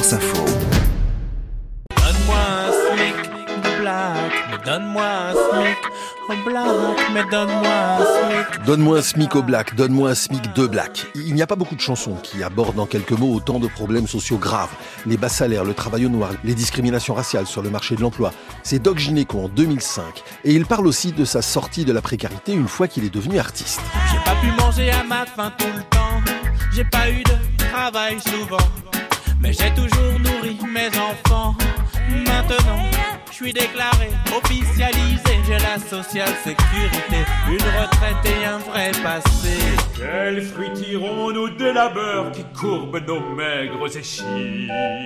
France Info. Donne-moi un SMIC de black, mais donne-moi un SMIC au black, mais donne-moi un SMIC. Donne-moi un SMIC au black, donne-moi un SMIC de black. Il n'y a pas beaucoup de chansons qui abordent en quelques mots autant de problèmes sociaux graves. Les bas salaires, le travail au noir, les discriminations raciales sur le marché de l'emploi. C'est Doc Gynéco en 2005. Et il parle aussi de sa sortie de la précarité une fois qu'il est devenu artiste. J'ai pas pu manger à ma faim tout le temps, j'ai pas eu de travail souvent, mais j'ai toujours nourri mes enfants. Maintenant, je suis déclaré, officialisé, j'ai la social sécurité, une retraite et un vrai passé. Quels fruits tirons-nous des labeurs qui courbent nos maigres échines?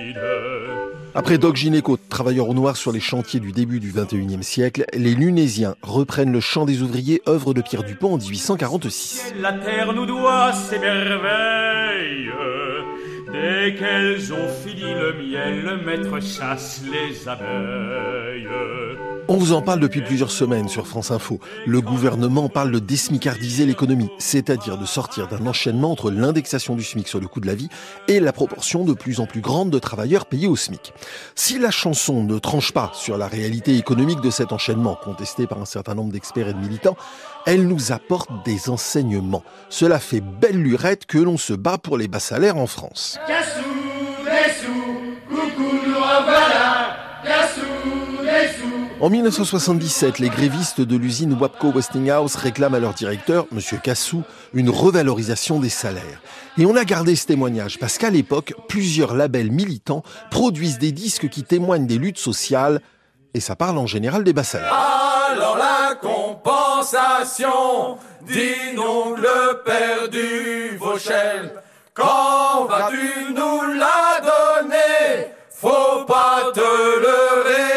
Après Doc Gynéco, travailleur au noir sur les chantiers du début du XXIe siècle, les Lunésiens reprennent le chant des ouvriers, œuvre de Pierre Dupont en 1846. La terre nous doit ses merveilles. Dès qu'elles ont fini le miel, le maître chasse les abeilles. On vous en parle depuis plusieurs semaines sur France Info. Le gouvernement parle de désmicardiser l'économie, c'est-à-dire de sortir d'un enchaînement entre l'indexation du SMIC sur le coût de la vie et la proportion de plus en plus grande de travailleurs payés au SMIC. Si la chanson ne tranche pas sur la réalité économique de cet enchaînement, contesté par un certain nombre d'experts et de militants, elle nous apporte des enseignements. Cela fait belle lurette que l'on se bat pour les bas salaires en France. Cassou, des sous, coucou, nous revoilà. Cassou, des sous. En 1977, les grévistes de l'usine Wapco Westinghouse réclament à leur directeur, M. Cassou, une revalorisation des salaires. Et on a gardé ce témoignage parce qu'à l'époque, plusieurs labels militants produisent des disques qui témoignent des luttes sociales et ça parle en général des bas salaires. Alors la compensation, dis donc le père du Vauchel, quand vas-tu nous la donner? Faut pas te leurrer.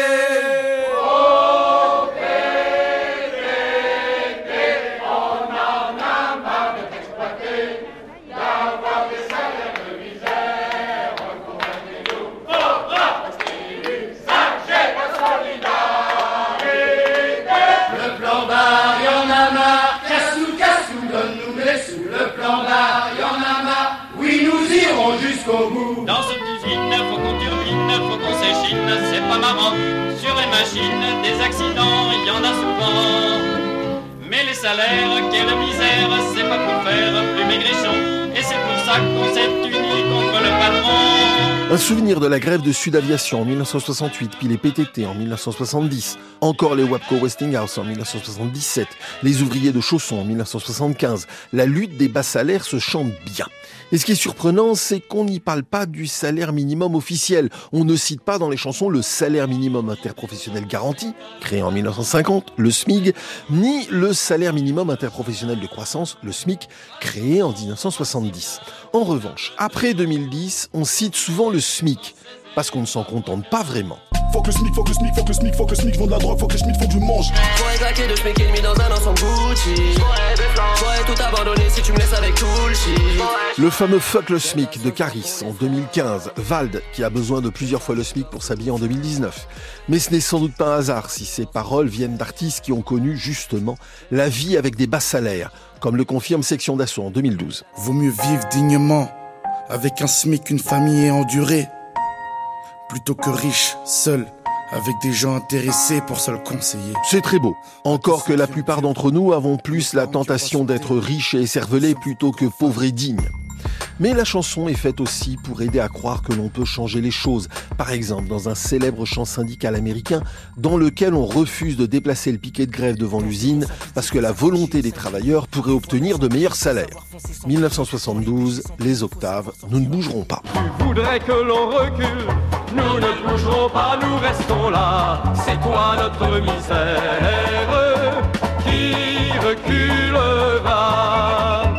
Dans cette usine, faut qu'on turbine, faut qu'on s'échine, c'est pas marrant. Sur les machines, des accidents, il y en a souvent. Mais les salaires, quelle misère, c'est pas pour faire plus maigrichon. Et c'est pour ça qu'on s'est unis contre le patron. Un souvenir de la grève de Sud Aviation en 1968, puis les PTT en 1970, encore les Wapco Westinghouse en 1977, les ouvriers de Chausson en 1975. La lutte des bas salaires se chante bien. Et ce qui est surprenant, c'est qu'on n'y parle pas du salaire minimum officiel. On ne cite pas dans les chansons le salaire minimum interprofessionnel garanti, créé en 1950, le SMIG, ni le salaire minimum interprofessionnel de croissance, le SMIC, créé en 1970. En revanche, après 2010, on cite souvent le SMIC, parce qu'on ne s'en contente pas vraiment. Faut que le SMIC, faut que le SMIC, faut que le SMIC, faut que le SMIC, je vends de la drogue, faut que les SMIC, faut que je mange. J'aurais claqué de SMIC et mis dans un ensemble Gucci. J'aurais tout abandonné si tu me laisses avec tout le shit. Le fameux Fuck le SMIC de Caris en 2015, Vald qui a besoin de plusieurs fois le SMIC pour s'habiller en 2019. Mais ce n'est sans doute pas un hasard si ces paroles viennent d'artistes qui ont connu justement la vie avec des bas salaires, comme le confirme Section d'Assaut en 2012. Vaut mieux vivre dignement, avec un SMIC qu'une famille et endurée, plutôt que riche, seul, avec des gens intéressés pour se le conseiller. C'est très beau. Encore que la plupart d'entre nous avons plus la tentation d'être riches et écervelés plutôt que pauvres et dignes. Mais la chanson est faite aussi pour aider à croire que l'on peut changer les choses. Par exemple, dans un célèbre chant syndical américain dans lequel on refuse de déplacer le piquet de grève devant l'usine parce que la volonté des travailleurs pourrait obtenir de meilleurs salaires. 1972, les octaves, nous ne bougerons pas. Tu voudrais que l'on recule, nous ne bougerons pas, nous restons là. C'est toi notre misère qui reculera.